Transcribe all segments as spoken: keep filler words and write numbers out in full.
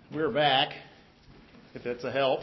We're back, if that's a help.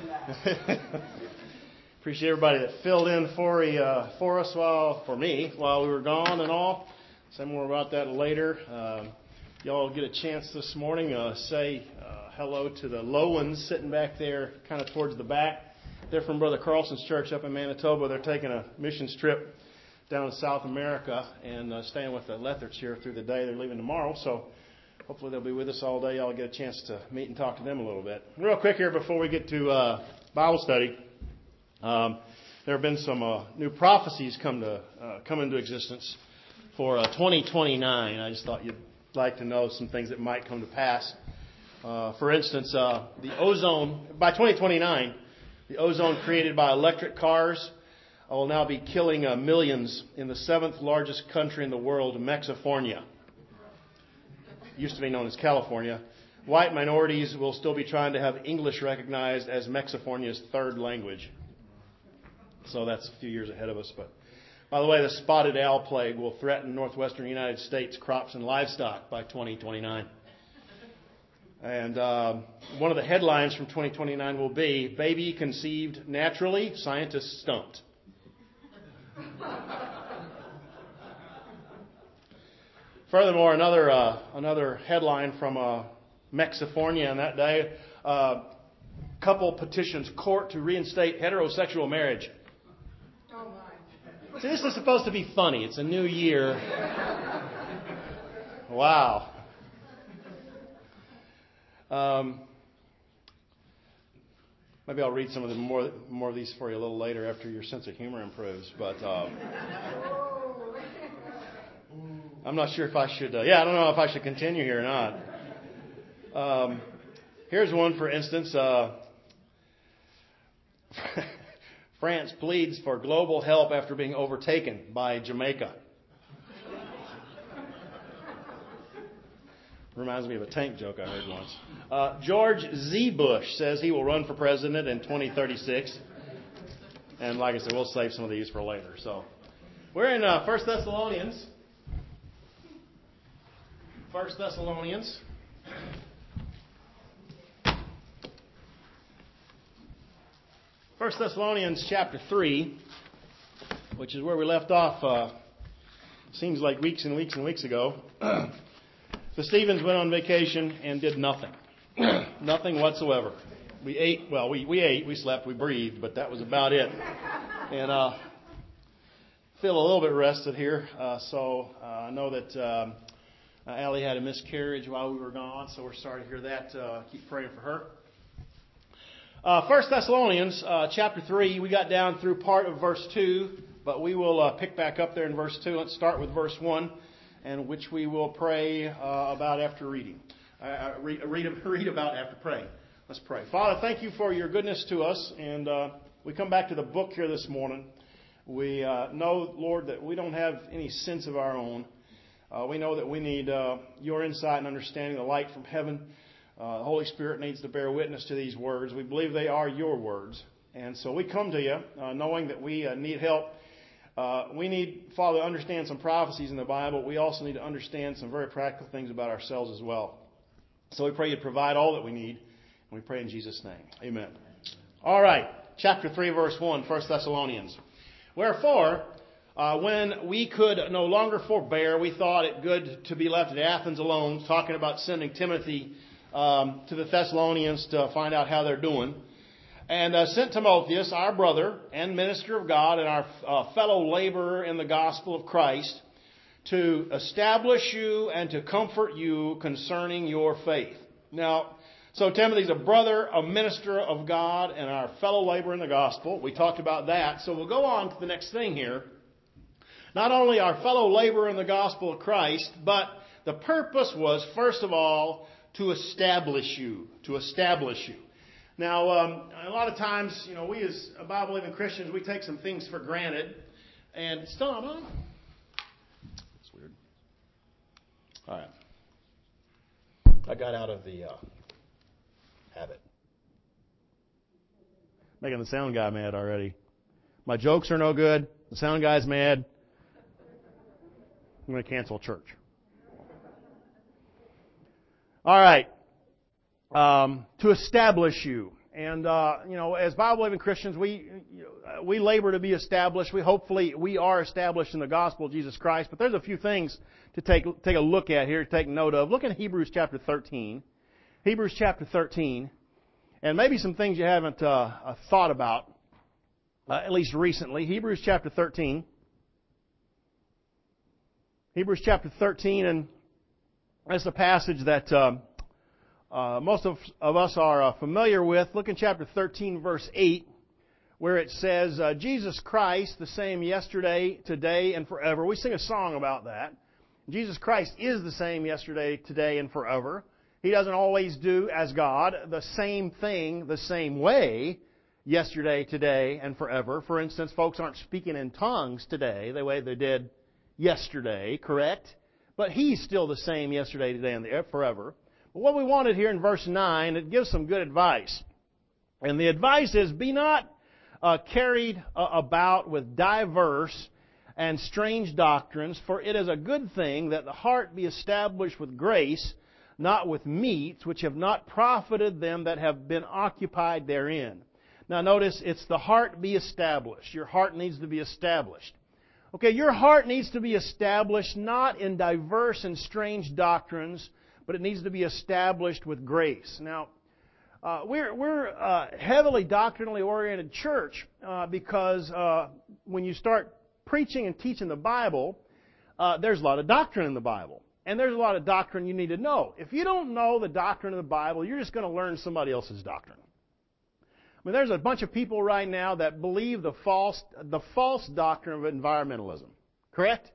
Appreciate everybody that filled in for uh, for us while for me while we were gone and all. Say more about that later. Um, y'all get a chance this morning. Uh, say uh, hello to the Lowens sitting back there, kind of towards the back. They're from Brother Carlson's church up in Manitoba. They're taking a missions trip down to South America and uh, staying with the Letherts here through the day. They're leaving tomorrow, so. Hopefully they'll be with us all day. I'll get a chance to meet and talk to them a little bit. Real quick here before we get to uh, Bible study, um, there have been some uh, new prophecies come to uh, come into existence for uh, twenty twenty-nine. I just thought you'd like to know some things that might come to pass. Uh, for instance, uh, the ozone by twenty twenty-nine, the ozone created by electric cars will now be killing uh, millions in the seventh largest country in the world, Mexifornia. Used to be known as California. White minorities will still be trying to have English recognized as Mexifornia's third language. So that's a few years ahead of us. But by the way, the spotted owl plague will threaten northwestern United States crops and livestock by twenty twenty-nine. And uh, one of the headlines from twenty twenty-nine will be, "Baby conceived naturally, scientists stumped." Furthermore, another uh, another headline from uh, Mexifornia on that day, uh, couple petitions court to reinstate heterosexual marriage. Oh my. See, this is supposed to be funny. It's a new year. Wow. Um, maybe I'll read some of the more more of these for you a little later after your sense of humor improves. But. Um, I'm not sure if I should, uh, yeah, I don't know if I should continue here or not. Um, here's one, for instance. Uh, France pleads for global help after being overtaken by Jamaica. Reminds me of a tank joke I heard once. Uh, George Z. Bush says he will run for president in twenty thirty-six. And like I said, we'll save some of these for later. So we're in uh, First Thessalonians. First Thessalonians. First Thessalonians chapter three, which is where we left off, uh, seems like weeks and weeks and weeks ago. The Stevens went on vacation and did nothing. Nothing whatsoever. We ate, well, we, we ate, we slept, we breathed, but that was about it. And uh, feel a little bit rested here, uh, so uh, I know that... Um, Uh, Allie had a miscarriage while we were gone, so we're sorry to hear that. Uh, keep praying for her. Uh, First Thessalonians uh, chapter three, we got down through part of verse two, but we will uh, pick back up there in verse two. Let's start with verse one, and which we will pray uh, about after reading. Uh, read, read, read about after praying. Let's pray. Father, thank you for your goodness to us, and uh, we come back to the book here this morning. We uh, know, Lord, that we don't have any sense of our own. Uh, we know that we need uh, your insight and understanding, the light from heaven. Uh, the Holy Spirit needs to bear witness to these words. We believe they are your words. And so we come to you uh, knowing that we uh, need help. Uh, we need, Father, to understand some prophecies in the Bible. We also need to understand some very practical things about ourselves as well. So we pray you provide all that we need. And we pray in Jesus' name. Amen. All right. Chapter three, verse one, First Thessalonians. Wherefore... Uh, when we could no longer forbear, we thought it good to be left at Athens alone, talking about sending Timothy um, to the Thessalonians to find out how they're doing. And uh, sent Timotheus, our brother and minister of God and our uh, fellow laborer in the gospel of Christ, to establish you and to comfort you concerning your faith. Now, so Timothy's a brother, a minister of God, and our fellow laborer in the gospel. We talked about that. So we'll go on to the next thing here. Not only our fellow laborer in the gospel of Christ, but the purpose was, first of all, to establish you. To establish you. Now, um, a lot of times, you know, we as Bible-believing Christians, we take some things for granted. And it's still not on? It's weird. All right. I got out of the uh, habit. Making the sound guy mad already. My jokes are no good. The sound guy's mad. I'm going to cancel church. All right. um, to establish you. And, uh, you know, as Bible-believing Christians, we we labor to be established. We hopefully, we are established in the gospel of Jesus Christ. But there's a few things to take take a look at here, to take note of. Look at Hebrews chapter thirteen. Hebrews chapter thirteen. And maybe some things you haven't uh, thought about, uh, at least recently. Hebrews chapter thirteen. Hebrews chapter thirteen, and that's a passage that uh, uh, most of, of us are uh, familiar with. Look in chapter thirteen, verse eight, where it says, uh, Jesus Christ, the same yesterday, today, and forever. We sing a song about that. Jesus Christ is the same yesterday, today, and forever. He doesn't always do, as God, the same thing the same way yesterday, today, and forever. For instance, folks aren't speaking in tongues today the way they did yesterday, correct? But He's still the same yesterday, today, and forever. But what we wanted here in verse nine, it gives some good advice. And the advice is, be not uh, carried uh, about with diverse and strange doctrines, for it is a good thing that the heart be established with grace, not with meats, which have not profited them that have been occupied therein. Now notice, it's the heart be established. Your heart needs to be established. Okay, your heart needs to be established not in diverse and strange doctrines, but it needs to be established with grace. Now, uh, we're we're a heavily doctrinally oriented church uh, because uh, when you start preaching and teaching the Bible, uh, there's a lot of doctrine in the Bible. And there's a lot of doctrine you need to know. If you don't know the doctrine of the Bible, you're just going to learn somebody else's doctrine. I mean, there's a bunch of people right now that believe the false the false doctrine of environmentalism. Correct?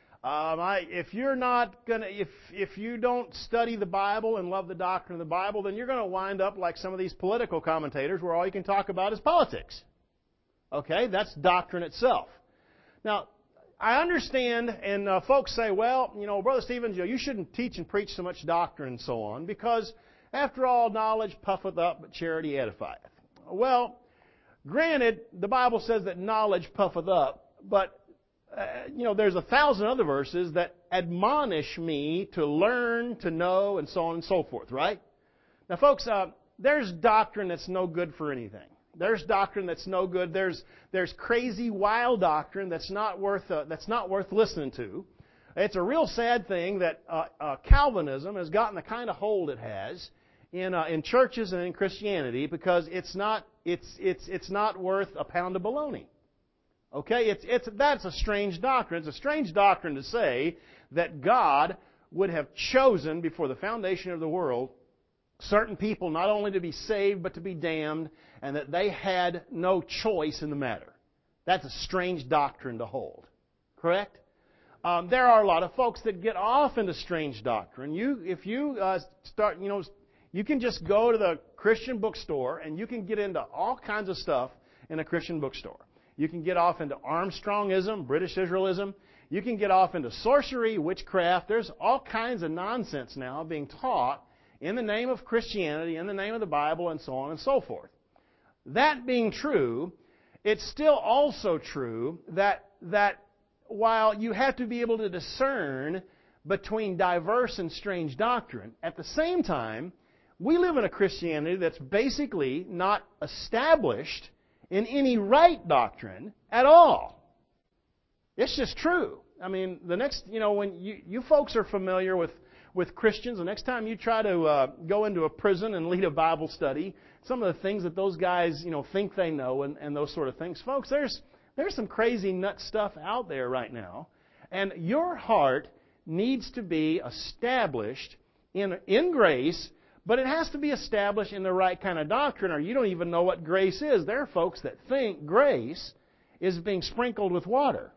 Um, I, if you're not gonna, if if you don't study the Bible and love the doctrine of the Bible, then you're going to wind up like some of these political commentators, where all you can talk about is politics. Okay, that's doctrine itself. Now, I understand, and uh, folks say, well, you know, Brother Stevens, you know, you shouldn't teach and preach so much doctrine and so on, because after all, knowledge puffeth up, but charity edifieth. Well, granted, the Bible says that knowledge puffeth up, but Uh, you know, there's a thousand other verses that admonish me to learn, to know, and so on and so forth, right? Now, folks, uh, there's doctrine that's no good for anything. There's doctrine that's no good. There's there's crazy, wild doctrine that's not worth uh, that's not worth listening to. It's a real sad thing that uh, uh, Calvinism has gotten the kind of hold it has in uh, in churches and in Christianity, because it's not it's it's it's not worth a pound of bologna. Okay, it's, it's, that's a strange doctrine. It's a strange doctrine to say that God would have chosen before the foundation of the world certain people not only to be saved but to be damned, and that they had no choice in the matter. That's a strange doctrine to hold. Correct? Um, there are a lot of folks that get off into strange doctrine. You, if you uh, start, you know, you can just go to the Christian bookstore and you can get into all kinds of stuff in a Christian bookstore. You can get off into Armstrongism, British Israelism. You can get off into sorcery, witchcraft. There's all kinds of nonsense now being taught in the name of Christianity, in the name of the Bible, and so on and so forth. That being true, it's still also true that, that while you have to be able to discern between diverse and strange doctrine, at the same time, we live in a Christianity that's basically not established in any right doctrine at all. It's just true. I mean, the next, you know, when you, you folks are familiar with, with Christians, the next time you try to uh, go into a prison and lead a Bible study, some of the things that those guys, you know, think they know and, and those sort of things, folks, there's there's some crazy nut stuff out there right now. And your heart needs to be established in in grace. But it has to be established in the right kind of doctrine, or you don't even know what grace is. There are folks that think grace is being sprinkled with water.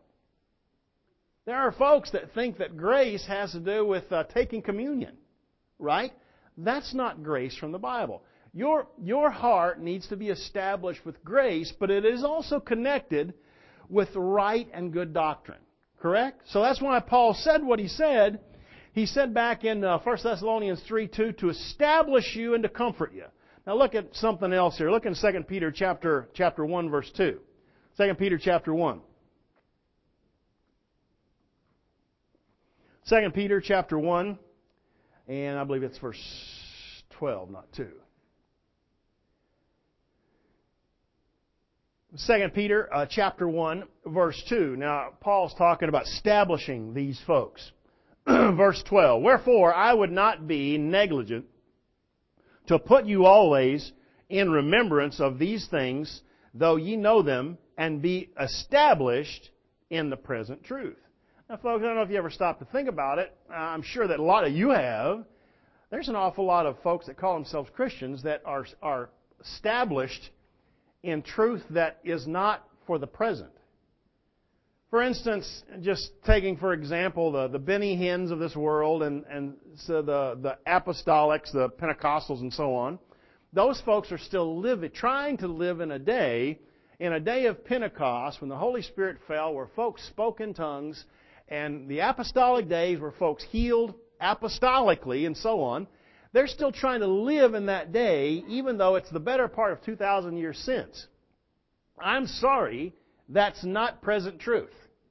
There are folks that think that grace has to do with uh, taking communion, right? That's not grace from the Bible. Your, your heart needs to be established with grace, but it is also connected with right and good doctrine, correct? So that's why Paul said what he said. He said back in uh, First Thessalonians three two, to establish you and to comfort you. Now look at something else here. Look in Second Peter chapter chapter one, verse two. Second Peter chapter one. Second Peter chapter one, and I believe it's verse twelve, not two. Second Peter uh, chapter one, verse two. Now, Paul's talking about establishing these folks. Verse twelve. Wherefore, I would not be negligent to put you always in remembrance of these things, though ye know them, and be established in the present truth. Now, folks, I don't know if you ever stopped to think about it. Uh, I'm sure that a lot of you have. There's an awful lot of folks that call themselves Christians that are, are established in truth that is not for the present. For instance, just taking, for example, the, the Benny Hinns of this world and, and so the, the apostolics, the Pentecostals and so on, those folks are still living, trying to live in a day, in a day of Pentecost when the Holy Spirit fell, where folks spoke in tongues, and the apostolic days where folks healed apostolically and so on. They're still trying to live in that day, even though it's the better part of two thousand years since. I'm sorry, that's not present truth.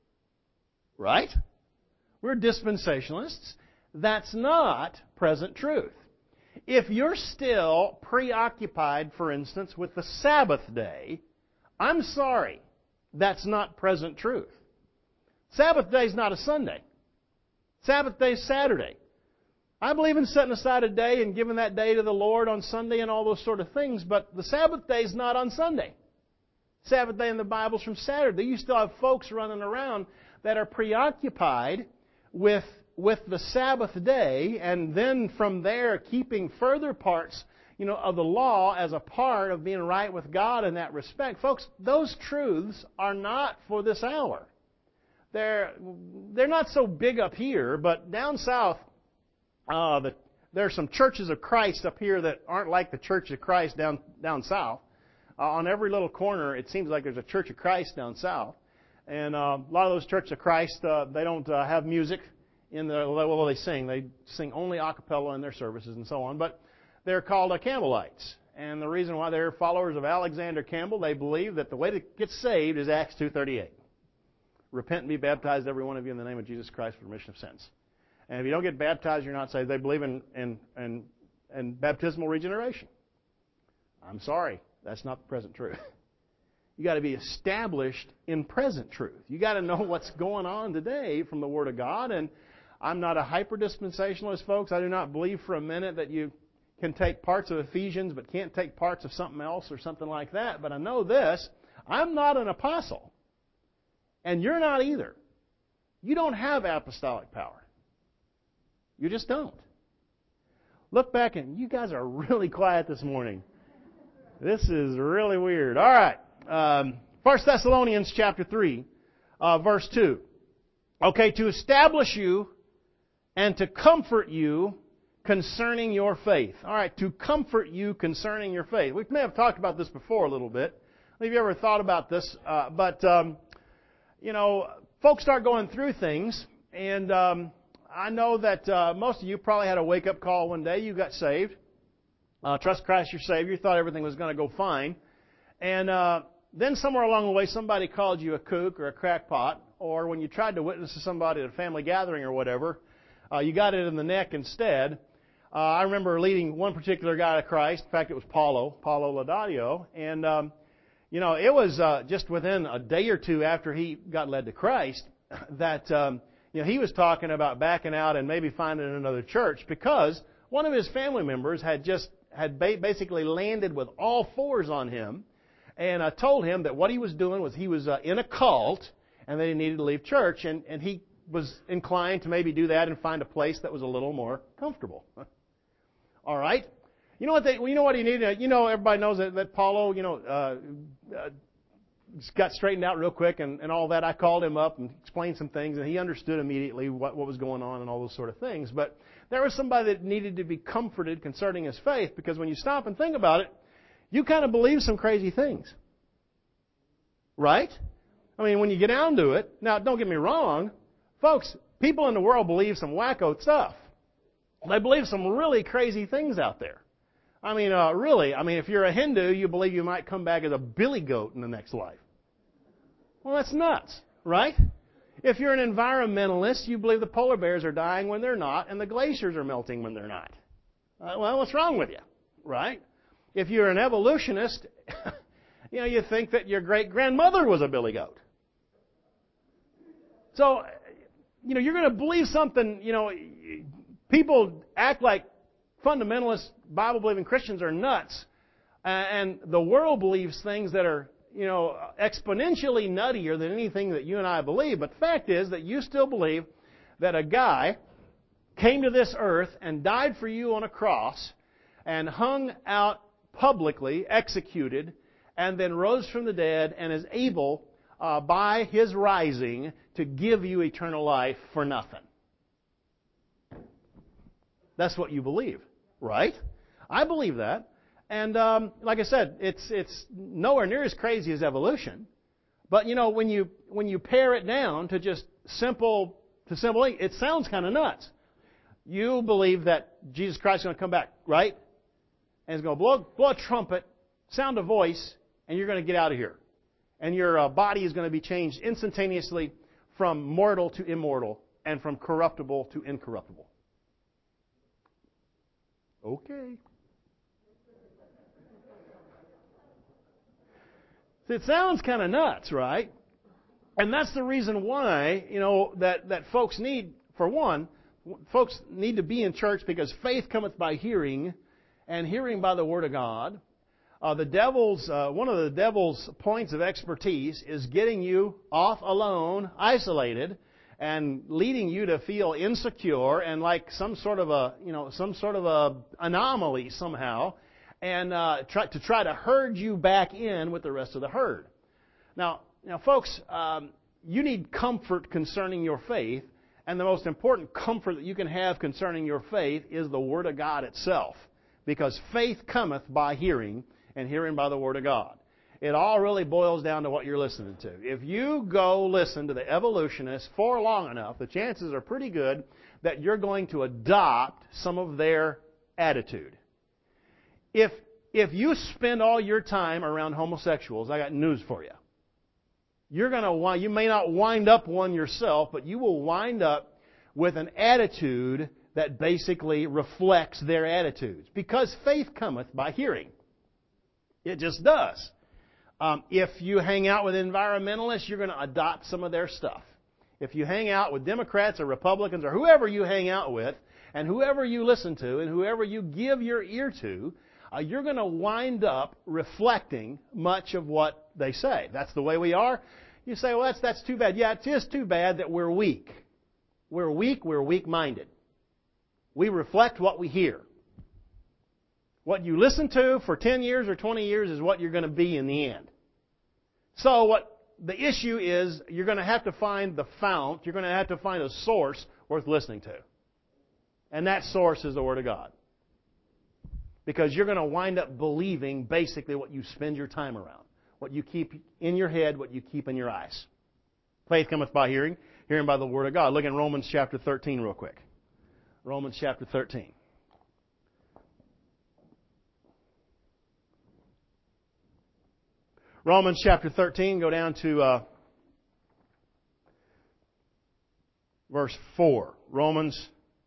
Right? We're dispensationalists. That's not present truth. If you're still preoccupied, for instance, with the Sabbath day, I'm sorry, that's not present truth. Sabbath day is not a Sunday. Sabbath day is Saturday. I believe in setting aside a day and giving that day to the Lord on Sunday and all those sort of things, but the Sabbath day is not on Sunday. Sabbath day in the Bible is from Saturday. You still have folks running around that are preoccupied with, with the Sabbath day, and then from there keeping further parts, you know, of the law as a part of being right with God in that respect. Folks, those truths are not for this hour. They're, they're not so big up here, but down south, uh, the, there are some churches of Christ up here that aren't like the Church of Christ down, down south. Uh, on every little corner, it seems like there's a Church of Christ down south. And uh, a lot of those Churches of Christ, uh, they don't uh, have music in the, well, they sing. They sing only a cappella in their services and so on. But they're called uh, Campbellites. And the reason why they're followers of Alexander Campbell, they believe that the way to get saved is Acts two thirty-eight. Repent and be baptized, every one of you, in the name of Jesus Christ for remission of sins. And if you don't get baptized, you're not saved. They believe in, in, in, in baptismal regeneration. I'm sorry, that's not the present truth. You got to be established in present truth. You got to know what's going on today from the Word of God. And I'm not a hyper-dispensationalist, folks. I do not believe for a minute that you can take parts of Ephesians but can't take parts of something else or something like that. But I know this. I'm not an apostle. And you're not either. You don't have apostolic power. You just don't. Look back, and you guys are really quiet this morning. This is really weird. All right. Um, First Thessalonians chapter three, uh, verse two. Okay, to establish you and to comfort you concerning your faith. All right, to comfort you concerning your faith. We may have talked about this before a little bit. Have you ever thought about this? Uh, but, um, you know, folks start going through things, and um, I know that uh, most of you probably had a wake-up call one day. You got saved. Uh, trust Christ your Savior. You thought everything was going to go fine. And uh, then somewhere along the way, somebody called you a kook or a crackpot, or when you tried to witness to somebody at a family gathering or whatever, uh, you got it in the neck instead. Uh, I remember leading one particular guy to Christ. In fact, it was Paulo, Paulo Laudadio. And, um, you know, it was uh, just within a day or two after he got led to Christ that, um, you know, he was talking about backing out and maybe finding another church because one of his family members had just had ba- basically landed with all fours on him and uh, told him that what he was doing was he was uh, in a cult and that he needed to leave church. And, and he was inclined to maybe do that and find a place that was a little more comfortable. All right. You know what they, you know what he needed? You know, everybody knows that, that Paulo, you know, uh, uh, got straightened out real quick and, and all that. I called him up and explained some things, and he understood immediately what, what was going on and all those sort of things. But there was somebody that needed to be comforted concerning his faith, because when you stop and think about it, you kind of believe some crazy things. Right? I mean, when you get down to it, now don't get me wrong, folks, people in the world believe some wacko stuff. They believe some really crazy things out there. I mean, uh, really, I mean, if you're a Hindu, you believe you might come back as a billy goat in the next life. Well, that's nuts, right? If you're an environmentalist, you believe the polar bears are dying when they're not, and the glaciers are melting when they're not. Uh, well, what's wrong with you, right? If you're an evolutionist, you know, you think that your great-grandmother was a billy goat. So, you know, you're going to believe something, you know, people act like fundamentalist, Bible-believing Christians are nuts, and the world believes things that are, you know, exponentially nuttier than anything that you and I believe. But the fact is that you still believe that a guy came to this earth and died for you on a cross and hung out publicly, executed, and then rose from the dead and is able, uh, by His rising, to give you eternal life for nothing. That's what you believe, right? I believe that. And um, like I said, it's it's nowhere near as crazy as evolution. But you know, when you when you pare it down to just simple to simple, it sounds kind of nuts. You believe that Jesus Christ is going to come back, right? And He's going to blow, blow a trumpet, sound a voice, and you're going to get out of here. And your uh, body is going to be changed instantaneously from mortal to immortal and from corruptible to incorruptible. Okay. So it sounds kind of nuts, right? And that's the reason why, you know, that, that folks need, for one, folks need to be in church because faith cometh by hearing, and hearing by the Word of God. Uh, the devil's uh, one of the devil's points of expertise is getting you off alone, isolated, and leading you to feel insecure and like some sort of a you know some sort of a anomaly somehow, and uh, try, to try to herd you back in with the rest of the herd. Now, now, folks, um, you need comfort concerning your faith, and the most important comfort that you can have concerning your faith is the Word of God itself, because faith cometh by hearing, and hearing by the Word of God. It all really boils down to what you're listening to. If you go listen to the evolutionists for long enough, the chances are pretty good that you're going to adopt some of their attitude. If if you spend all your time around homosexuals, I got news for you. You're going to you may not wind up one yourself, but you will wind up with an attitude that basically reflects their attitudes, because faith cometh by hearing. It just does. Um, if you hang out with environmentalists, you're going to adopt some of their stuff. If you hang out with Democrats or Republicans or whoever you hang out with, and whoever you listen to, and whoever you give your ear to, uh, you're going to wind up reflecting much of what they say. That's the way we are. You say, well, that's that's too bad. Yeah, it is too bad that we're weak. We're weak. We're weak-minded. We reflect what we hear. What you listen to for ten years or twenty years is what you're going to be in the end. So what the issue is, you're going to have to find the fount, you're going to have to find a source worth listening to. And that source is the Word of God. Because you're going to wind up believing basically what you spend your time around. What you keep in your head, what you keep in your eyes. Faith cometh by hearing, hearing by the Word of God. Look in Romans chapter thirteen real quick. Romans chapter thirteen. Romans chapter thirteen, go down to uh, verse four. Romans,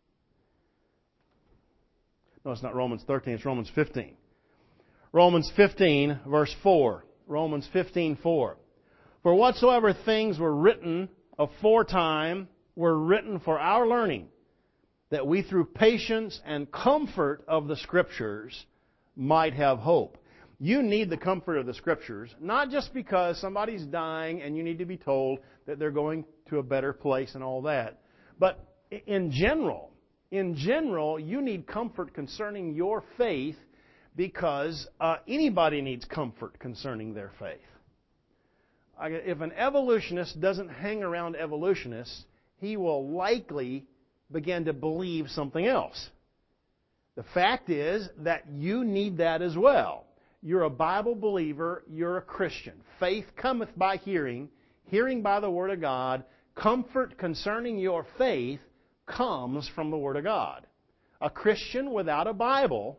no, it's not Romans thirteen, it's Romans fifteen. Romans fifteen, verse four. Romans fifteen, four. For whatsoever things were written aforetime were written for our learning, that we through patience and comfort of the Scriptures might have hope. You need the comfort of the Scriptures, not just because somebody's dying and you need to be told that they're going to a better place and all that. But in general, in general, you need comfort concerning your faith because uh, anybody needs comfort concerning their faith. If an evolutionist doesn't hang around evolutionists, he will likely begin to believe something else. The fact is that you need that as well. You're a Bible believer. You're a Christian. Faith cometh by hearing, hearing by the Word of God. Comfort concerning your faith comes from the Word of God. A Christian without a Bible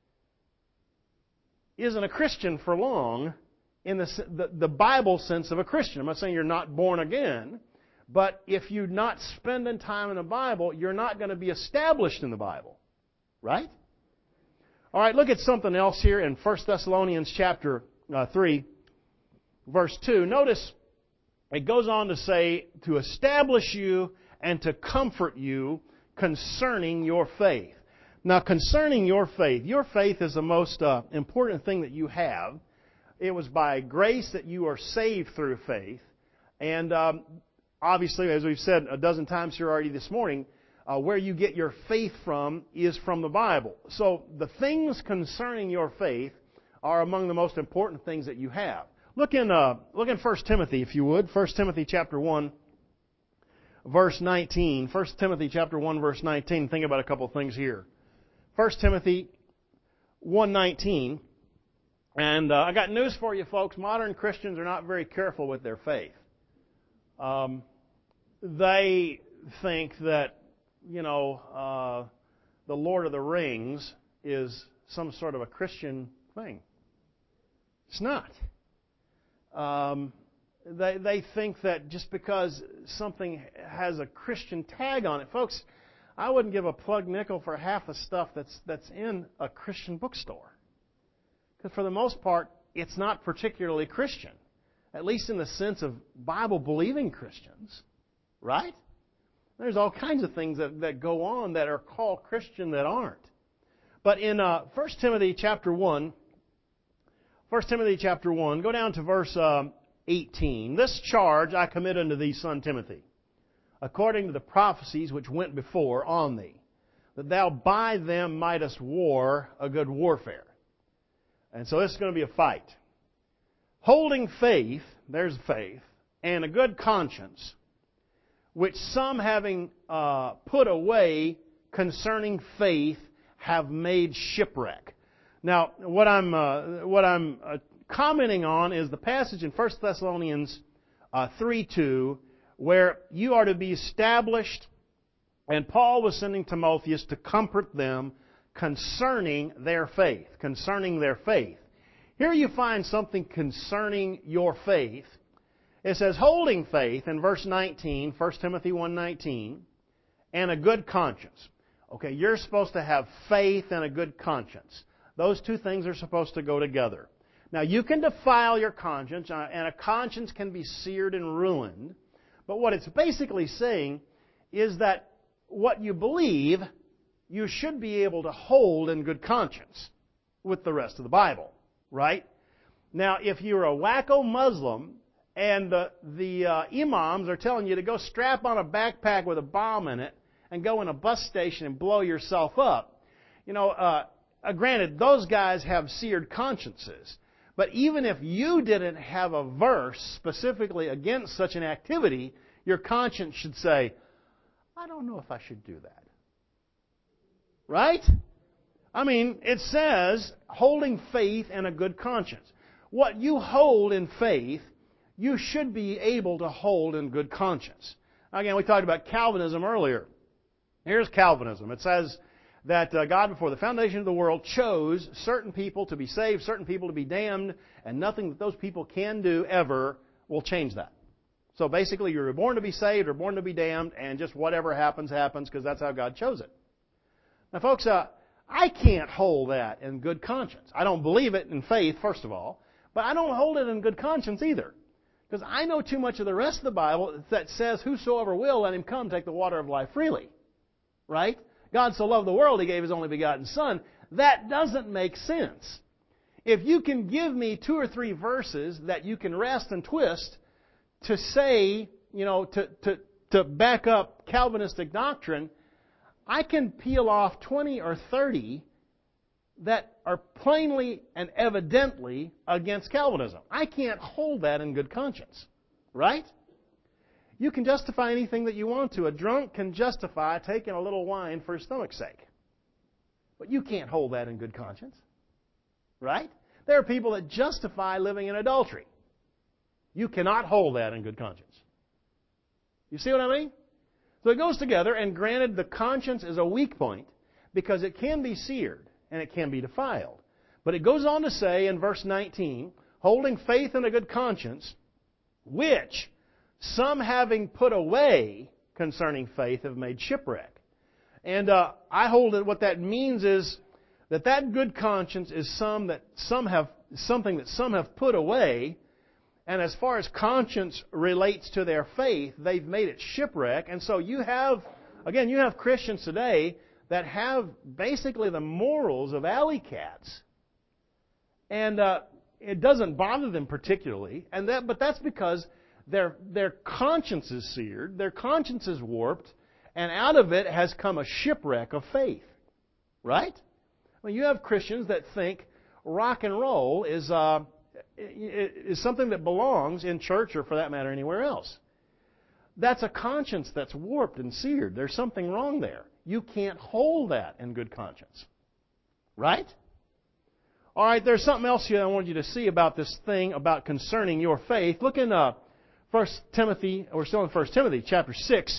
isn't a Christian for long in the, the, the Bible sense of a Christian. I'm not saying you're not born again, but if you're not spending time in the Bible, you're not going to be established in the Bible. Right? All right, look at something else here in First Thessalonians chapter uh, three, verse two. Notice it goes on to say, to establish you and to comfort you concerning your faith. Now, concerning your faith, your faith is the most uh, important thing that you have. It was by grace that you are saved through faith. And um, obviously, as we've said a dozen times here already this morning, uh, where you get your faith from is from the Bible. So the things concerning your faith are among the most important things that you have. Look in uh, look in First Timothy, if you would. First Timothy chapter one, verse nineteen. First Timothy chapter one, verse nineteen. Think about a couple of things here. First Timothy one nineteen. And uh, I got news for you, folks. Modern Christians are not very careful with their faith. Um, they think that, you know, uh, the Lord of the Rings is some sort of a Christian thing. It's not. Um, they they think that just because something has a Christian tag on it, folks, I wouldn't give a plug nickel for half the stuff that's that's in a Christian bookstore. Because for the most part, it's not particularly Christian, at least in the sense of Bible-believing Christians, right? There's all kinds of things that, that go on that are called Christian that aren't. But in uh, First Timothy chapter one, First Timothy chapter one, go down to verse um, eighteen. This charge I commit unto thee, son Timothy, according to the prophecies which went before on thee, that thou by them mightest war a good warfare. And so this is going to be a fight. Holding faith, there's faith, and a good conscience, which some having uh, put away concerning faith have made shipwreck. Now, what I'm uh, what I'm uh, commenting on is the passage in First Thessalonians uh, three two, where you are to be established, and Paul was sending Timotheus to comfort them concerning their faith, concerning their faith. Here you find something concerning your faith. It says, holding faith in verse nineteen, First Timothy one nineteen, and a good conscience. Okay, you're supposed to have faith and a good conscience. Those two things are supposed to go together. Now, you can defile your conscience, and a conscience can be seared and ruined. But what it's basically saying is that what you believe, you should be able to hold in good conscience with the rest of the Bible, right? Now, if you're a wacko Muslim and the, the uh, imams are telling you to go strap on a backpack with a bomb in it and go in a bus station and blow yourself up, you know, uh, uh, granted, those guys have seared consciences. But even if you didn't have a verse specifically against such an activity, your conscience should say, I don't know if I should do that. Right? I mean, it says, holding faith and a good conscience. What you hold in faith, you should be able to hold in good conscience. Again, we talked about Calvinism earlier. Here's Calvinism. It says that uh, God, before the foundation of the world, chose certain people to be saved, certain people to be damned, and nothing that those people can do ever will change that. So basically, you were born to be saved or born to be damned, and just whatever happens, happens, because that's how God chose it. Now, folks, uh, I can't hold that in good conscience. I don't believe it in faith, first of all, but I don't hold it in good conscience either. Because I know too much of the rest of the Bible that says, whosoever will, let him come take the water of life freely. Right? God so loved the world, He gave His only begotten Son. That doesn't make sense. If you can give me two or three verses that you can wrest and twist to say, you know, to, to, to back up Calvinistic doctrine, I can peel off twenty or thirty that are plainly and evidently against Calvinism. I can't hold that in good conscience. Right? You can justify anything that you want to. A drunk can justify taking a little wine for his stomach's sake. But you can't hold that in good conscience. Right? There are people that justify living in adultery. You cannot hold that in good conscience. You see what I mean? So it goes together, and granted, the conscience is a weak point because it can be seared and it can be defiled. But it goes on to say in verse nineteen, holding faith and a good conscience, which some having put away concerning faith have made shipwreck. And uh, I hold that what that means is that that good conscience is some that some have something that some have put away, and as far as conscience relates to their faith, they've made it shipwreck. And so you have, again, you have Christians today that have basically the morals of alley cats, and uh, it doesn't bother them particularly. And that, but that's because their their conscience is seared, their conscience is warped, and out of it has come a shipwreck of faith. Right? Well, you have Christians that think rock and roll is uh, is something that belongs in church, or for that matter anywhere else. That's a conscience that's warped and seared. There's something wrong there. You can't hold that in good conscience. Right? All right, there's something else here I want you to see about this thing about concerning your faith. Look in uh, First Timothy, we're still in First Timothy chapter six.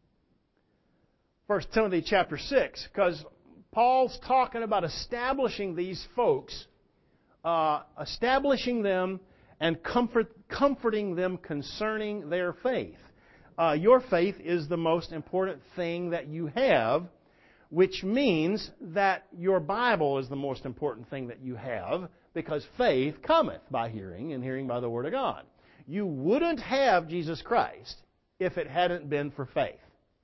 First Timothy chapter six, because Paul's talking about establishing these folks, uh, establishing them and comfort, comforting them concerning their faith. Uh, your faith is the most important thing that you have, which means that your Bible is the most important thing that you have, because faith cometh by hearing, and hearing by the Word of God. You wouldn't have Jesus Christ if it hadn't been for faith.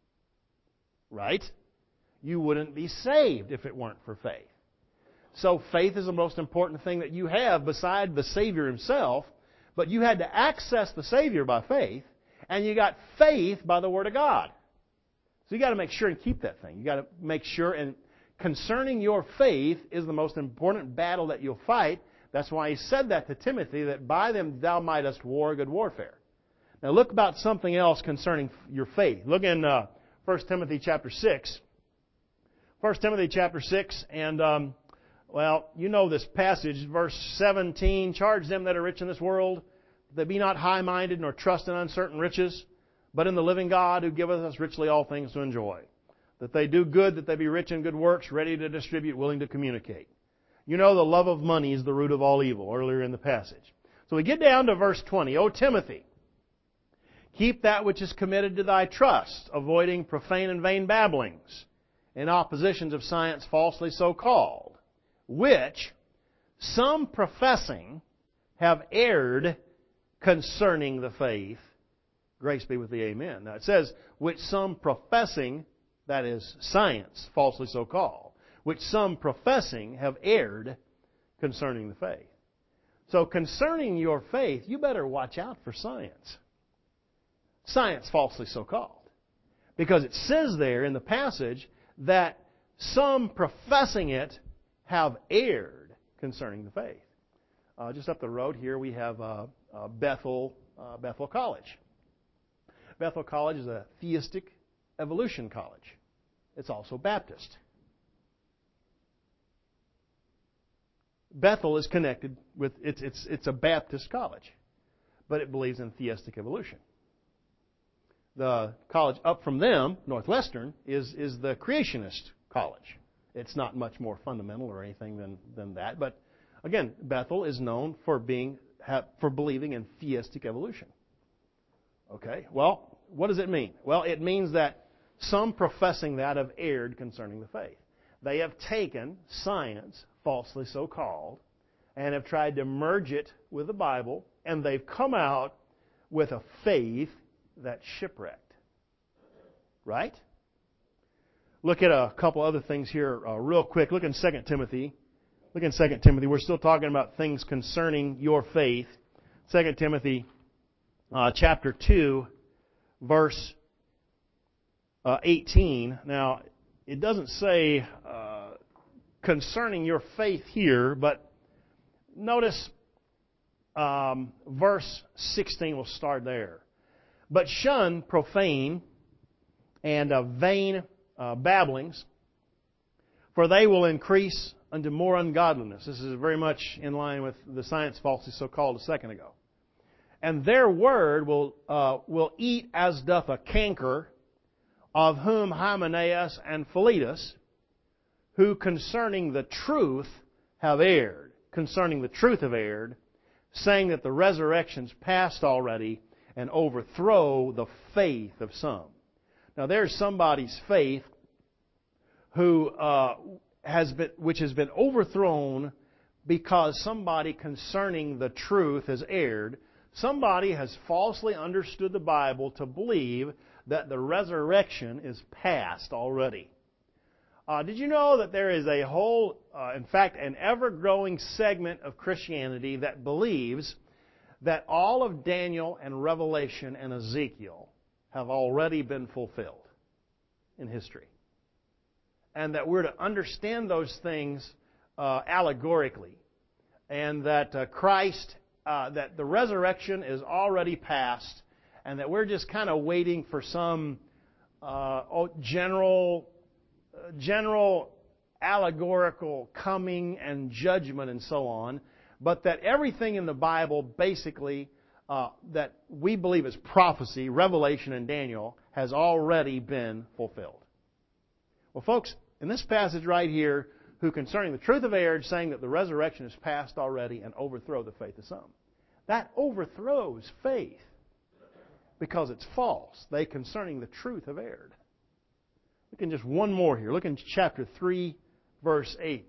Right? You wouldn't be saved if it weren't for faith. So faith is the most important thing that you have beside the Savior Himself, but you had to access the Savior by faith, and you got faith by the Word of God. So you got to make sure and keep that thing. You got to make sure, and concerning your faith is the most important battle that you'll fight. That's why he said that to Timothy, that by them thou mightest war a good warfare. Now look about something else concerning your faith. Look in uh, First Timothy chapter six. First Timothy chapter six, and um, well, you know this passage, verse seventeen. Charge them that are rich in this world, that they be not high-minded, nor trust in uncertain riches, but in the living God, who giveth us richly all things to enjoy. That they do good, that they be rich in good works, ready to distribute, willing to communicate. You know the love of money is the root of all evil, earlier in the passage. So we get down to verse twenty. O Timothy, keep that which is committed to thy trust, avoiding profane and vain babblings, and oppositions of science falsely so called, which some professing have erred concerning the faith. Grace be with thee, amen. Now it says, which some professing, that is science, falsely so called, which some professing have erred concerning the faith. So concerning your faith, you better watch out for science. Science falsely so called. Because it says there in the passage that some professing it have erred concerning the faith. Uh, just up the road here we have uh, uh, Bethel, uh, Bethel College. Bethel College is a theistic evolution college. It's also Baptist. Bethel is connected with, it's, it's, it's a Baptist college, but it believes in theistic evolution. The college up from them, Northwestern, is, is the creationist college. It's not much more fundamental or anything than, than that, but again, Bethel is known for being, for believing in theistic evolution. Okay, well, what does it mean? Well, it means that some professing that have erred concerning the faith. They have taken science, falsely so called, and have tried to merge it with the Bible, and they've come out with a faith that's shipwrecked. Right? Look at a couple other things here uh, real quick. Look in Second Timothy. Look in Second Timothy. We're still talking about things concerning your faith. Second Timothy uh, chapter two, verse uh, eighteen. Now, it doesn't say uh, concerning your faith here, but notice um, verse sixteen. We'll start there. But shun profane and uh, vain uh, babblings, for they will increase unto more ungodliness. This is very much in line with the science falsely so called a second ago. And their word will uh, will eat as doth a canker, of whom Hymenaeus and Philetus, who concerning the truth have erred, concerning the truth have erred, saying that the resurrection's past already, and overthrow the faith of some. Now there's somebody's faith who uh, has been, which has been overthrown because somebody concerning the truth has erred. Somebody has falsely understood the Bible to believe that the resurrection is past already. Uh, did you know that there is a whole, uh, in fact, an ever-growing segment of Christianity that believes that all of Daniel and Revelation and Ezekiel have already been fulfilled in history? And that we're to understand those things uh, allegorically, and that uh, Christ, uh, that the resurrection is already past, and that we're just kind of waiting for some uh, general, uh, general allegorical coming and judgment and so on, but that everything in the Bible basically uh, that we believe is prophecy, Revelation and Daniel, has already been fulfilled. Well, folks, in this passage right here, who concerning the truth of error, saying that the resurrection is past already and overthrow the faith of some. That overthrows faith because it's false. They concerning the truth have erred. Look in just one more here. Look in chapter three, verse eight.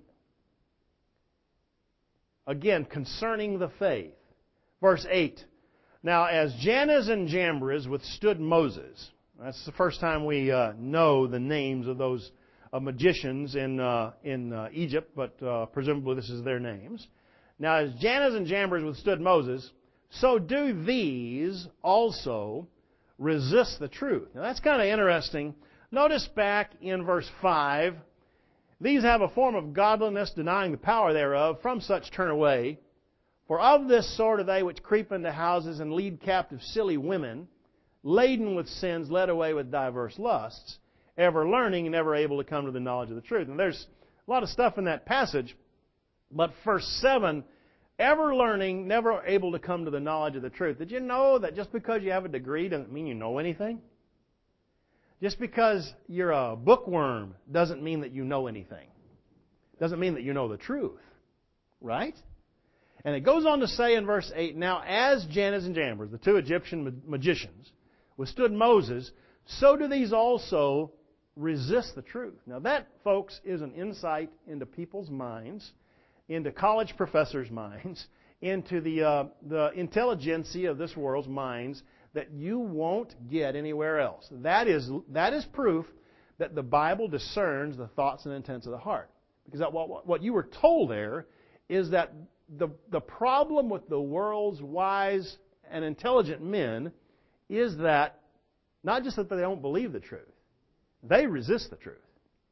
Again, concerning the faith. Verse eight. Now, as Jannes and Jambres withstood Moses. That's the first time we uh, know the names of those uh, magicians in uh, in uh, Egypt, but uh, presumably this is their names. Now, as Jannes and Jambres withstood Moses, so do these also resist the truth. Now, that's kind of interesting. Notice back in verse five, these have a form of godliness, denying the power thereof. From such turn away. For of this sort are they which creep into houses and lead captive silly women, laden with sins, led away with diverse lusts, ever learning and never able to come to the knowledge of the truth. And there's a lot of stuff in that passage, but verse seven, ever learning, never able to come to the knowledge of the truth. Did you know that just because you have a degree doesn't mean you know anything? Just because you're a bookworm doesn't mean that you know anything. Doesn't mean that you know the truth. Right? And it goes on to say in verse eight, now as Jannes and Jambres, the two Egyptian magicians, withstood Moses, so do these also resist the truth. Now that, folks, is an insight into people's minds, into college professors' minds, into the uh, the intelligentsia of this world's minds that you won't get anywhere else. That is that is proof that the Bible discerns the thoughts and intents of the heart. Because that, what, what you were told there is that the the problem with the world's wise and intelligent men is that not just that they don't believe the truth, they resist the truth.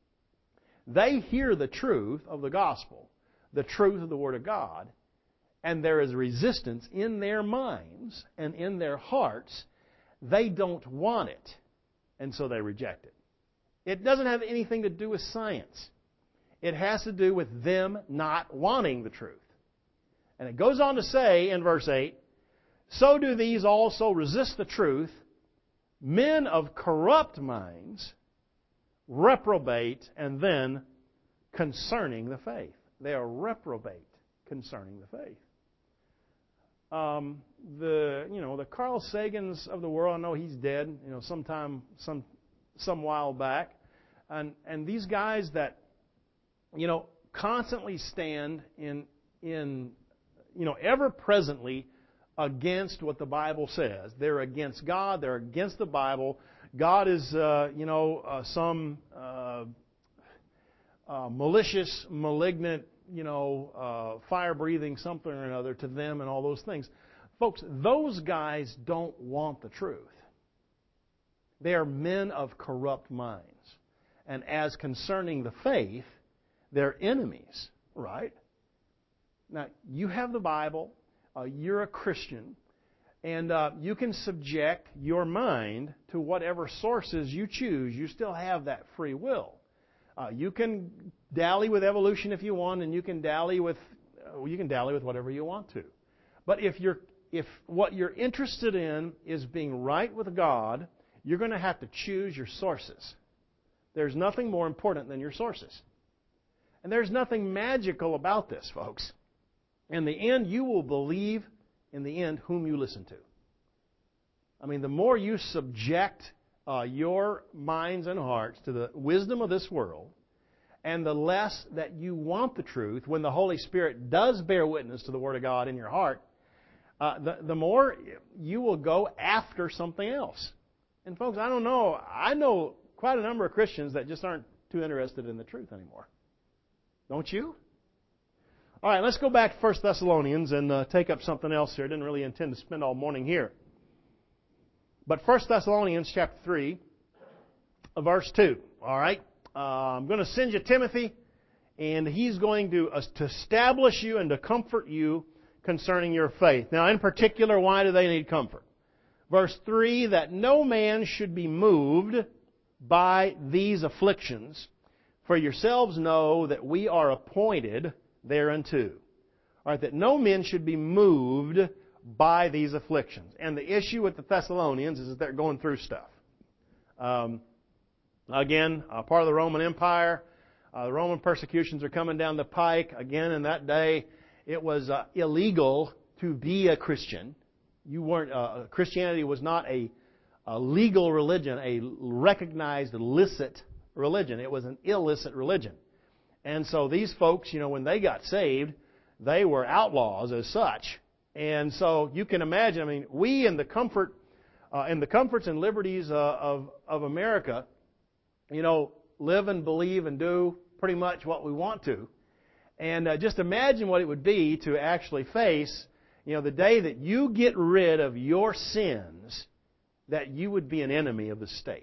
They hear the truth of the gospel, the truth of the Word of God, and there is resistance in their minds and in their hearts. They don't want it, and so they reject it. It doesn't have anything to do with science. It has to do with them not wanting the truth. And it goes on to say in verse eight, so do these also resist the truth, men of corrupt minds, reprobate, and then concerning the faith. They are reprobate concerning the faith. Um, the you know the Carl Sagans of the world. I know he's dead. You know, sometime some some while back, and and these guys that you know constantly stand in in you know ever presently against what the Bible says. They're against God. They're against the Bible. God is uh, you know uh, some uh, uh, malicious, malignant, you know, uh, fire-breathing something or another to them and all those things. Folks, those guys don't want the truth. They are men of corrupt minds. And as concerning the faith, they're enemies, right? Now, you have the Bible. Uh, you're a Christian. And uh, you can subject your mind to whatever sources you choose. You still have that free will. Uh, you can dally with evolution if you want, and you can dally with uh, you can dally with whatever you want to. But if you're if what you're interested in is being right with God, you're going to have to choose your sources. There's nothing more important than your sources, and there's nothing magical about this, folks. In the end, you will believe in the end whom you listen to. I mean, the more you subject Uh, your minds and hearts to the wisdom of this world, and the less that you want the truth, when the Holy Spirit does bear witness to the Word of God in your heart, uh, the, the more you will go after something else. And folks, I don't know. I know quite a number of Christians that just aren't too interested in the truth anymore. Don't you? All right, let's go back to First Thessalonians and uh, take up something else here. I didn't really intend to spend all morning here. But First Thessalonians chapter three, verse two. All right? Uh, I'm going to send you Timothy, and he's going to, uh, to establish you and to comfort you concerning your faith. Now, in particular, why do they need comfort? Verse three, that no man should be moved by these afflictions, for yourselves know that we are appointed thereunto. All right, that no men should be moved by these afflictions. And the issue with the Thessalonians is that they're going through stuff. Um, again, uh, part of the Roman Empire. Uh, the Roman persecutions are coming down the pike. Again, in that day, it was uh, illegal to be a Christian. You weren't. Uh, Christianity was not a, a legal religion, a recognized licit religion. It was an illicit religion. And so these folks, you know, when they got saved, they were outlaws as such. And so you can imagine, I mean, we in the comfort, uh, in the comforts and liberties uh, of, of America, you know, live and believe and do pretty much what we want to. And uh, just imagine what it would be to actually face, you know, the day that you get rid of your sins, that you would be an enemy of the state.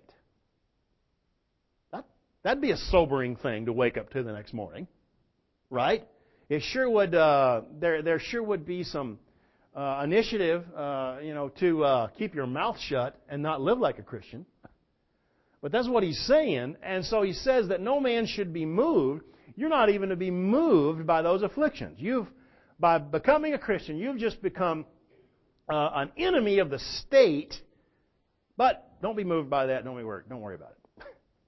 That, that'd be a sobering thing to wake up to the next morning, right? It sure would. Uh, there, there sure would be some uh, initiative, uh, you know, to uh, keep your mouth shut and not live like a Christian. But that's what he's saying, and so he says that no man should be moved. You're not even to be moved by those afflictions. You've, by becoming a Christian, you've just become uh, an enemy of the state. But don't be moved by that. Don't be worried. Don't worry about it.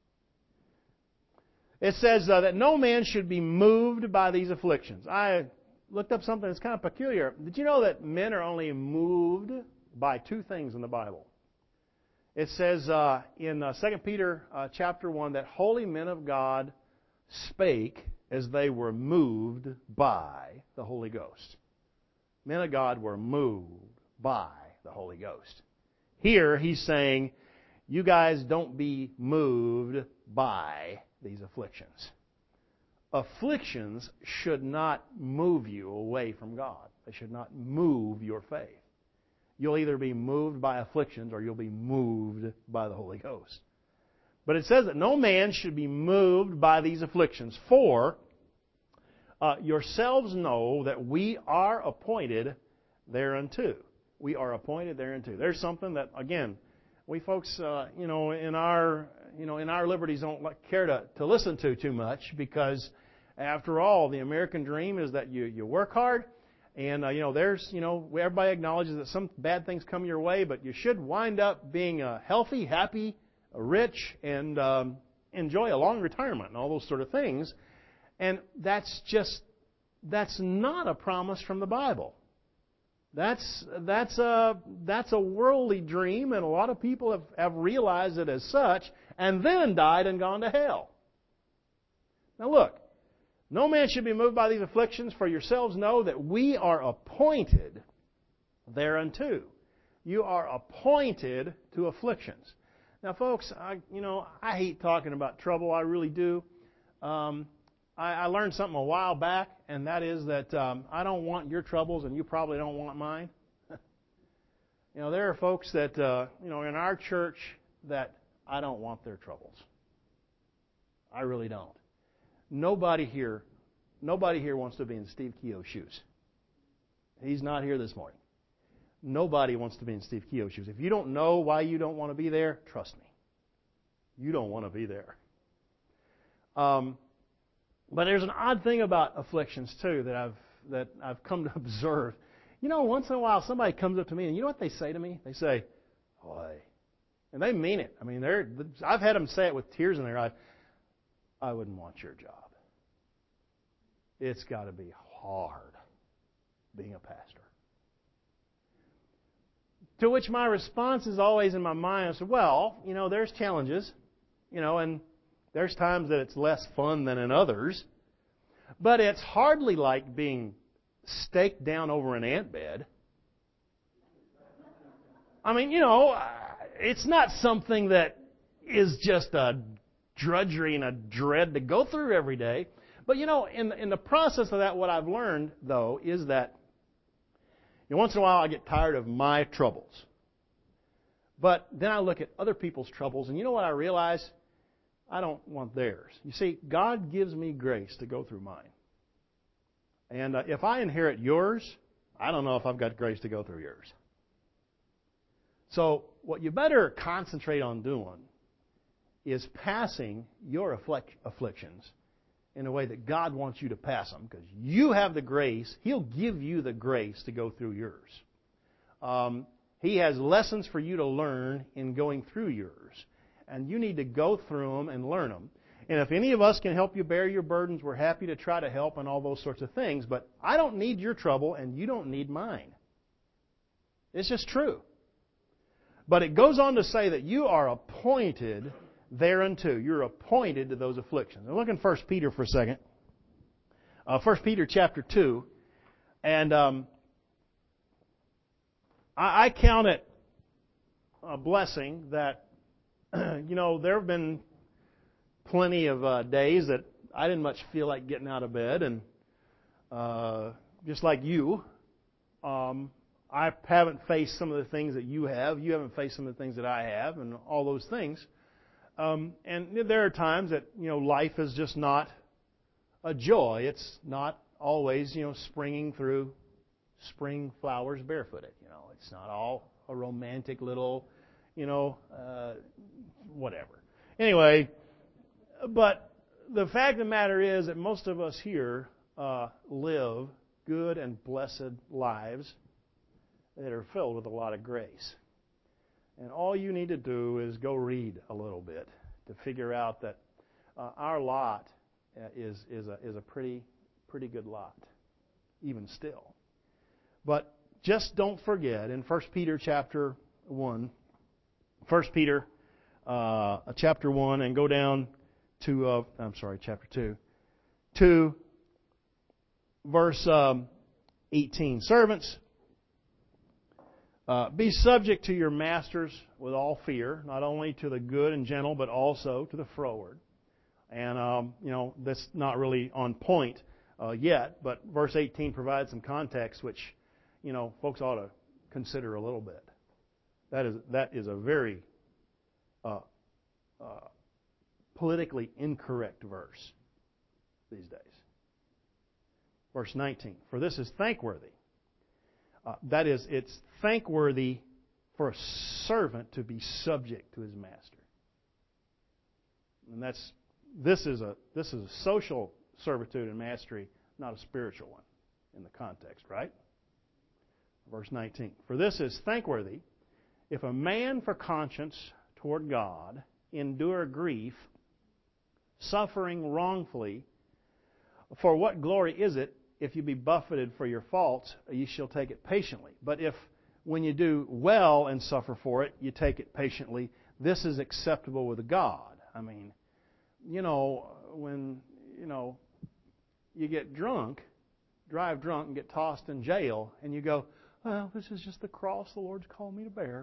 It says uh, that no man should be moved by these afflictions. I looked up something that's kind of peculiar. Did you know that men are only moved by two things in the Bible? It says uh, in uh, Second Peter uh, chapter one that holy men of God spake as they were moved by the Holy Ghost. Men of God were moved by the Holy Ghost. Here he's saying, you guys don't be moved by these afflictions. Afflictions should not move you away from God. They should not move your faith. You'll either be moved by afflictions or you'll be moved by the Holy Ghost. But it says that no man should be moved by these afflictions, for uh, yourselves know that we are appointed thereunto. We are appointed thereunto. There's something that, again, we folks, uh, you know, in our, you know, in our liberties don't care to, to listen to too much, because after all, the American dream is that you, you work hard, and, uh, you know, there's, you know, everybody acknowledges that some bad things come your way, but you should wind up being uh, healthy, happy, rich, and um, enjoy a long retirement and all those sort of things. And that's just, that's not a promise from the Bible. That's that's a that's a worldly dream, and a lot of people have, have realized it as such, and then died and gone to hell. Now look, no man should be moved by these afflictions, for yourselves know that we are appointed thereunto. You are appointed to afflictions. Now, folks, I you know I hate talking about trouble. I really do. Um, I, I learned something a while back, and that is that um, I don't want your troubles, and you probably don't want mine. You know, there are folks that uh, you know in our church that I don't want their troubles. I really don't. Nobody here, nobody here wants to be in Steve Keogh's shoes. He's not here this morning. Nobody wants to be in Steve Keogh's shoes. If you don't know why you don't want to be there, trust me, you don't want to be there. Um, but there's an odd thing about afflictions too that I've that I've come to observe. You know, once in a while somebody comes up to me, and you know what they say to me? They say, "Boy," and they mean it. I mean, they're I've had them say it with tears in their eyes. I wouldn't want your job. It's got to be hard being a pastor. To which my response is always in my mind, I said, well, you know, there's challenges, you know, and There's times that it's less fun than in others. But it's hardly like being staked down over an ant bed. I mean, you know, it's not something that is just a drudgery and a dread to go through every day. But, you know, in, in the process of that, what I've learned, though, is that you know, once in a while I get tired of my troubles. But then I look at other people's troubles, and you know what I realize? I don't want theirs. You see, God gives me grace to go through mine. And uh, if I inherit yours, I don't know if I've got grace to go through yours. So what you better concentrate on doing is passing your afflic- afflictions in a way that God wants you to pass them, because you have the grace. He'll give you the grace to go through yours. Um, he has lessons for you to learn in going through yours, and you need to go through them and learn them. And if any of us can help you bear your burdens, we're happy to try to help and all those sorts of things. But I don't need your trouble, and you don't need mine. It's just true. But it goes on to say that you are appointed thereunto. You're appointed to those afflictions. Now look in First Peter for a second. Uh, First Peter chapter two. And um, I, I count it a blessing that, you know, there have been plenty of uh, days that I didn't much feel like getting out of bed. And uh, just like you, um, I haven't faced some of the things that you have. You haven't faced some of the things that I have, and all those things. Um, and there are times that, you know, life is just not a joy. It's not always, you know, springing through spring flowers barefooted. You know, it's not all a romantic little, you know, uh, whatever. Anyway, but the fact of the matter is that most of us here uh, live good and blessed lives that are filled with a lot of grace. And all you need to do is go read a little bit to figure out that uh, our lot is is a is a pretty pretty good lot, even still. But just don't forget in First Peter chapter one, First Peter uh, chapter one, and go down to uh, I'm sorry, chapter two, to verse um, eighteen. Servants, Uh, be subject to your masters with all fear, not only to the good and gentle, but also to the froward. And, um, you know, that's not really on point uh, yet, but verse eighteen provides some context which, you know, folks ought to consider a little bit. That is that is a very uh, uh, politically incorrect verse these days. Verse nineteen, for this is thankworthy. Uh, that is, it's thankworthy for a servant to be subject to his master. And that's this is a this is a social servitude and mastery, not a spiritual one in the context, right? Verse nineteen. For this is thankworthy, if a man for conscience toward God endure grief, suffering wrongfully, for what glory is it if you be buffeted for your faults, you shall take it patiently. But if, when you do well and suffer for it, you take it patiently, this is acceptable with God. I mean, you know, when, you know, you get drunk, drive drunk and get tossed in jail, and you go, well, this is just the cross the Lord's called me to bear.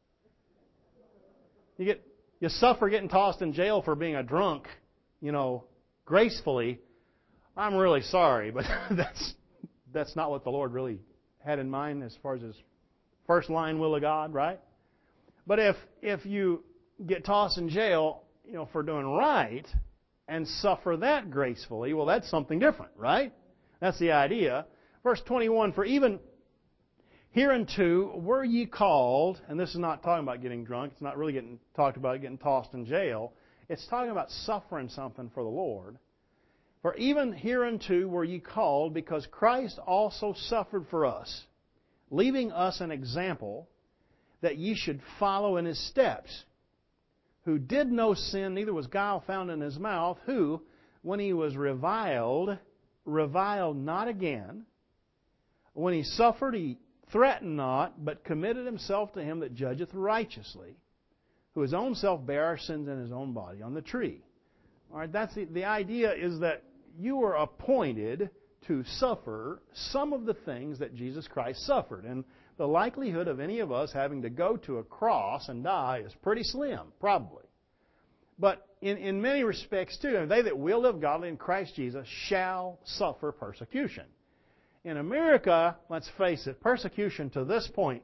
You get, you suffer getting tossed in jail for being a drunk, you know, gracefully. I'm really sorry, but that's that's not what the Lord really had in mind as far as His first line will of God, right? But if if you get tossed in jail, you know, for doing right and suffer that gracefully, well, that's something different, right? That's the idea. Verse twenty-one, for even hereunto were ye called, and this is not talking about getting drunk. It's not really getting talked about getting tossed in jail. It's talking about suffering something for the Lord. For even hereunto were ye called, because Christ also suffered for us, leaving us an example that ye should follow in His steps, who did no sin, neither was guile found in His mouth, who, when He was reviled, reviled not again. When He suffered, He threatened not, but committed Himself to Him that judgeth righteously, who His own self bare our sins in His own body on the tree, All right, that's the, the idea is that you were appointed to suffer some of the things that Jesus Christ suffered. And the likelihood of any of us having to go to a cross and die is pretty slim, probably. But in, in many respects, too, they that will live godly in Christ Jesus shall suffer persecution. In America, let's face it, persecution to this point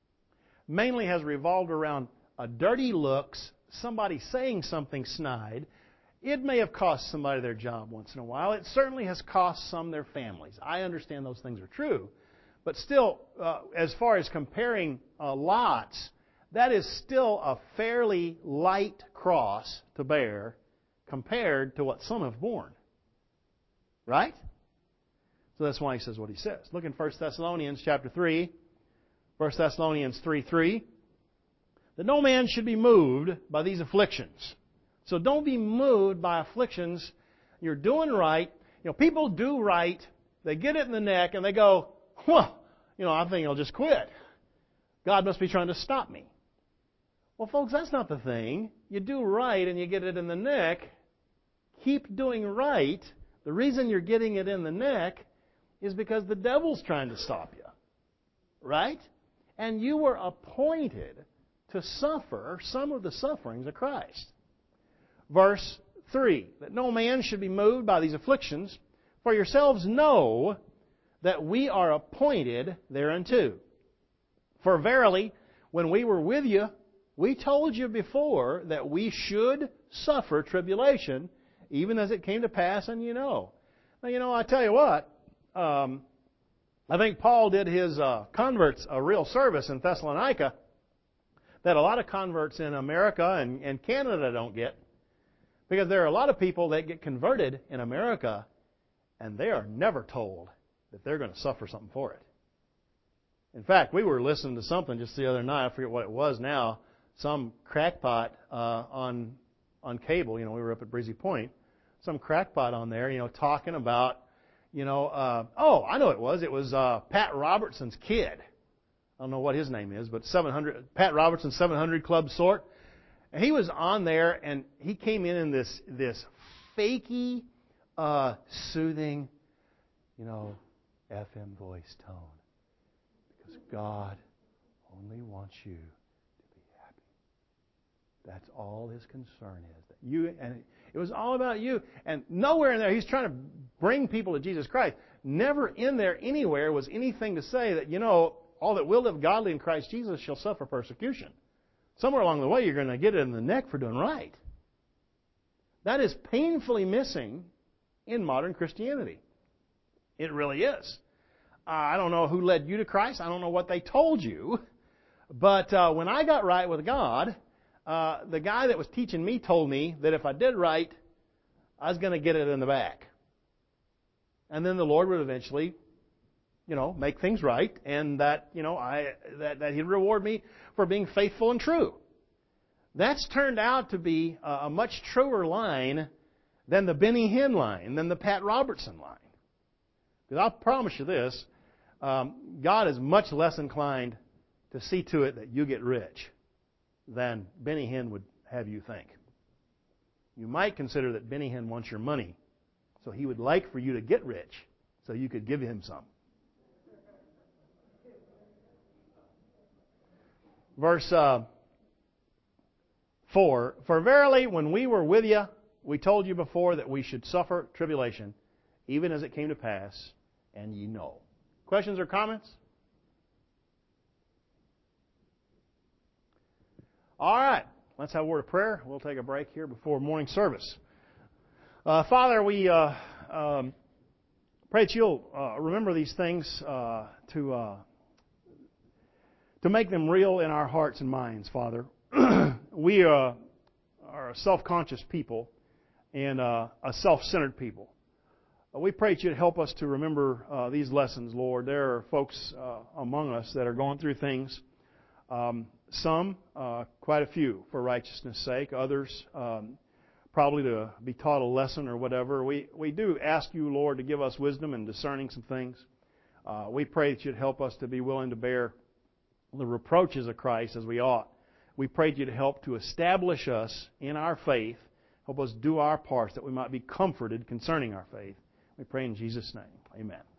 mainly has revolved around a dirty looks, somebody saying something snide. It may have cost somebody their job once in a while. It certainly has cost some their families. I understand those things are true. But still, uh, as far as comparing uh, lots, that is still a fairly light cross to bear compared to what some have borne. Right? So that's why he says what he says. Look in First Thessalonians chapter three, First Thessalonians three three. That no man should be moved by these afflictions. So don't be moved by afflictions. You're doing right. You know, people do right. They get it in the neck and they go, well, you know, I think I'll just quit. God must be trying to stop me. Well, folks, that's not the thing. You do right and you get it in the neck. Keep doing right. The reason you're getting it in the neck is because the devil's trying to stop you. Right? And you were appointed to suffer some of the sufferings of Christ. Verse three, that no man should be moved by these afflictions, for yourselves know that we are appointed thereunto. For verily, when we were with you, we told you before that we should suffer tribulation, even as it came to pass, and you know. Now, you know, I tell you what, um, I think Paul did his uh, converts a real service in Thessalonica that a lot of converts in America and, and Canada don't get. Because there are a lot of people that get converted in America and they are never told that they're going to suffer something for it. In fact, we were listening to something just the other night, I forget what it was now, some crackpot uh, on on cable, you know, we were up at Breezy Point, some crackpot on there, you know, talking about, you know, uh, oh, I know what it was. It was uh, Pat Robertson's kid. I don't know what his name is, but seven hundred Pat Robertson, seven hundred Club sort. And he was on there, and he came in in this this fakey, uh, soothing, you know, F M voice tone. Because God only wants you to be happy. That's all His concern is. That you and it was all about you. And nowhere in there, He's trying to bring people to Jesus Christ. Never in there anywhere was anything to say that, you know, all that will live godly in Christ Jesus shall suffer persecution. Somewhere along the way, you're going to get it in the neck for doing right. That is painfully missing in modern Christianity. It really is. Uh, I don't know who led you to Christ. I don't know what they told you. But uh, when I got right with God, uh, the guy that was teaching me told me that if I did right, I was going to get it in the back. And then the Lord would eventually, you know, make things right, and that, you know, I that, that He'd reward me for being faithful and true. That's turned out to be a, a much truer line than the Benny Hinn line, than the Pat Robertson line. Because I'll promise you this, um, God is much less inclined to see to it that you get rich than Benny Hinn would have you think. You might consider that Benny Hinn wants your money, so he would like for you to get rich so you could give him some. Verse uh, four, for verily, when we were with you, we told you before that we should suffer tribulation, even as it came to pass, and ye know. Questions or comments? All right, let's have a word of prayer. We'll take a break here before morning service. Uh, Father, we uh, um, pray that you'll uh, remember these things uh, to... Uh, to make them real in our hearts and minds, Father. We uh, are a self-conscious people and uh, a self-centered people. Uh, we pray that you'd help us to remember uh, these lessons, Lord. There are folks uh, among us that are going through things. Um, some, uh, quite a few, for righteousness' sake. Others, um, probably to be taught a lesson or whatever. We, we do ask you, Lord, to give us wisdom in discerning some things. Uh, we pray that you'd help us to be willing to bear the reproaches of Christ as we ought. We pray you to help to establish us in our faith. Help us do our parts that we might be comforted concerning our faith. We pray in Jesus' name. Amen.